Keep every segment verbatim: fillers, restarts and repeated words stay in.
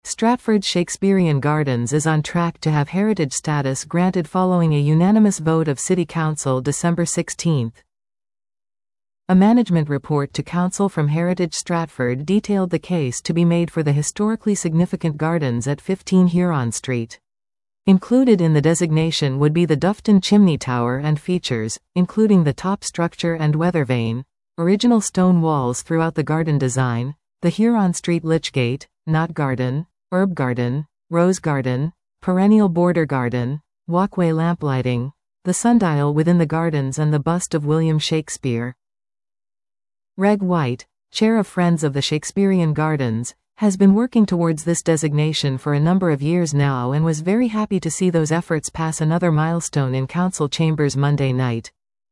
Stratford Shakespearean Gardens is on track to have heritage status granted following a unanimous vote of City Council December sixteenth. A management report to Council from Heritage Stratford detailed the case to be made for the historically significant gardens at fifteen Huron Street. Included in the designation would be the Dufton Chimney Tower and features, including the top structure and weather vane, original stone walls throughout the garden design, the Huron Street Lychgate, knot garden, herb garden, rose garden, perennial border garden, walkway lamplighting, the sundial within the gardens and the bust of William Shakespeare. Reg White, chair of Friends of the Shakespearean Gardens, has been working towards this designation for a number of years now and was very happy to see those efforts pass another milestone in council chambers Monday night.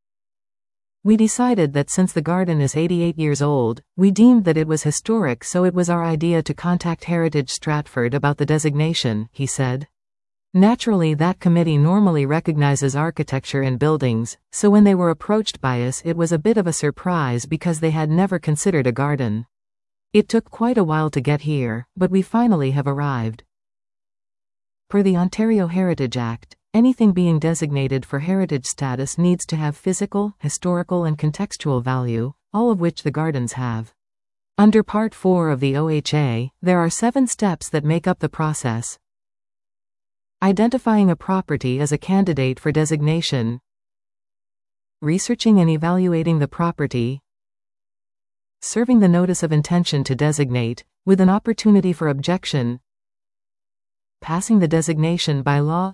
We decided that since the garden is eighty-eight years old, we deemed that it was historic, so it was our idea to contact Heritage Stratford about the designation, he said. Naturally, that committee normally recognizes architecture and buildings, so when they were approached by us it was a bit of a surprise because they had never considered a garden. It took quite a while to get here, but we finally have arrived. Per the Ontario Heritage Act, anything being designated for heritage status needs to have physical, historical and contextual value, all of which the gardens have. Under Part four of the O H A, there are seven steps that make up the process. Identifying a property as a candidate for designation. Researching and evaluating the property. Serving the notice of intention to designate, with an opportunity for objection. Passing the designation by law.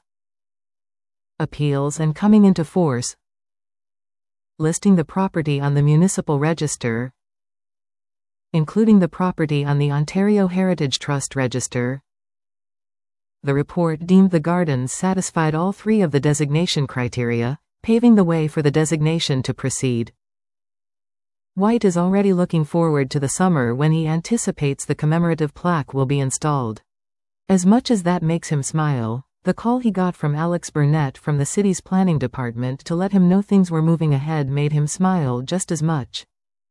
Appeals and coming into force. Listing the property on the municipal register. Including the property on the Ontario Heritage Trust register. The report deemed the gardens satisfied all three of the designation criteria, paving the way for the designation to proceed. White is already looking forward to the summer when he anticipates the commemorative plaque will be installed. As much as that makes him smile, the call he got from Alex Burnett from the city's planning department to let him know things were moving ahead made him smile just as much.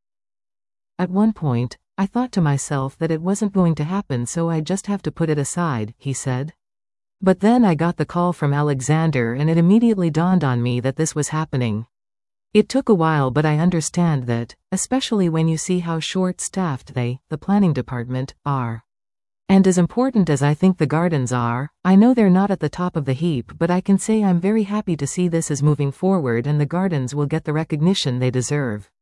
At one point, I thought to myself that it wasn't going to happen, so I just have to put it aside, he said. But then I got the call from Alexander and it immediately dawned on me that this was happening. It took a while, but I understand that, especially when you see how short-staffed they, the planning department, are. And as important as I think the gardens are, I know they're not at the top of the heap, but I can say I'm very happy to see this is moving forward and the gardens will get the recognition they deserve.